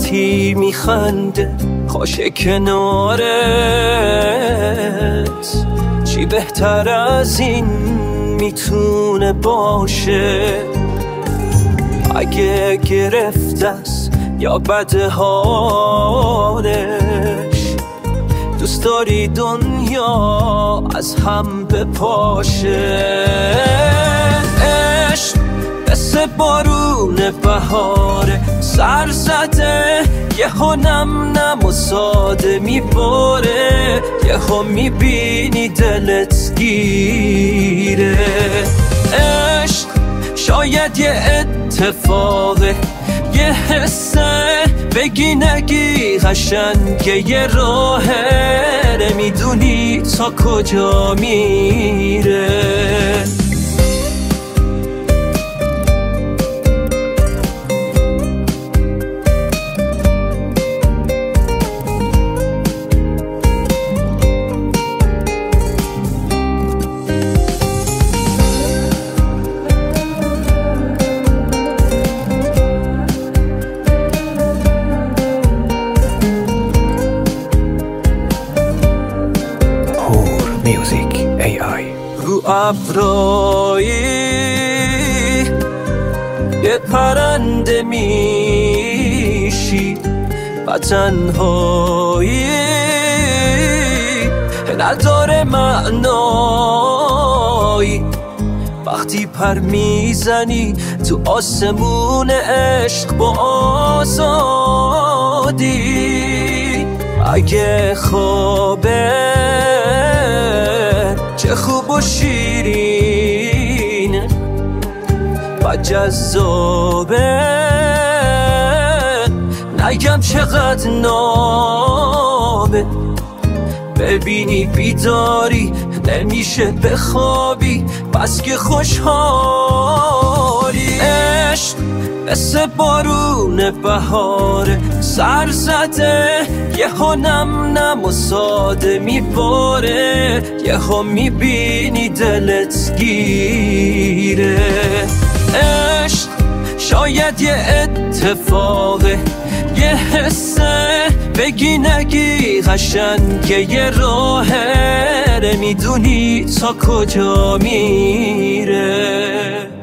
وقتی میخنده خوشه کنارت، چی بهتر از این میتونه باشه؟ اگه گرفت است یا بد حالش، دوست داری دنیا از هم بپاشه. عشق مثل بارون بهاره، سر زده یهو نم نم و ساده میباره، یهو میبینی دلت گیره. عشق شاید یه اتفاقه، یه حسه، بگی نگی قشنگه، یه راهه، نمیدونی تا کجا میره. Music AI. رو ابرایی یه پرنده میشی و تنهایی نداره معنایی، وقتی پر میزنی تو آسمون عشق با آزادی. اگه خوابه چه خوب و شیرینه و جذابه، نگم چقدر نابه. ببینی بیداری نمیشه بخوابی، بس که خوشحالی. عشق مثل بارون بهاره، سر زده یهو نم نم و ساده میباره، یهو میبینی دلت گیره. عشق شاید یه اتفاقه، یه حسه، بگی نگی قشنگه، یه راهه، نمیدونی تا کجا میره.